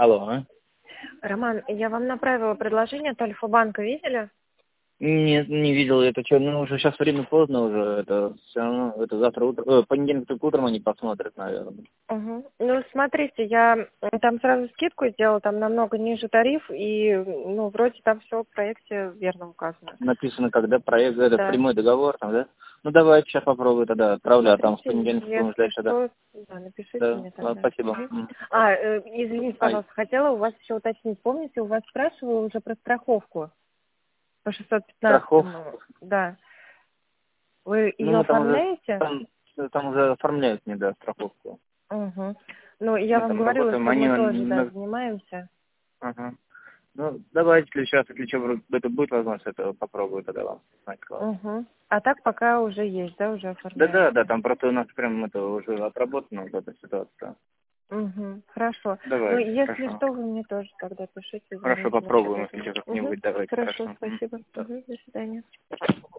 Алло. Роман, я вам направила предложение от Альфа-банка, видели? Нет, не видел. Это что, ну уже сейчас время поздно уже. Это все равно, это завтра утром, понедельник только утром они посмотрят, наверное. Угу. Ну, смотрите, я там сразу скидку сделала, там намного ниже тариф, и, ну, вроде там все в проекте верно указано. Написано, когда проект, это Да. прямой договор там, да? Ну давайте сейчас попробую тогда, отправлю, а там в Смотрите, понедельник будем если ждать тогда. что, да, напишите Да, мне ладно, тогда. спасибо. Мгм. М. Извините, Ай, пожалуйста, хотела у вас еще уточнить. Помните, у вас спрашивала уже про страховку по страховку. 615-му? Да. Вы Ну ее мы там уже, оформляете? там уже оформляют мне, да, страховку. Угу. Ну, я Мы вам там говорила, работаем, что мы тоже, да, занимаемся. Ага. Ну, давайте сейчас, если что, это будет возможность, это попробую тогда вам знать. Угу. А так пока уже есть, да, уже Да, оформляется? там просто у нас прям это уже отработано, вот эта ситуация. Угу. Хорошо. Ну, Давайте, если хорошо. что, вы мне тоже тогда пишите, Хорошо, звоните, вообще попробуем, буду если что, рада. Угу. как-нибудь, давайте, Хорошо, хорошо. спасибо. Да. Угу. До свидания.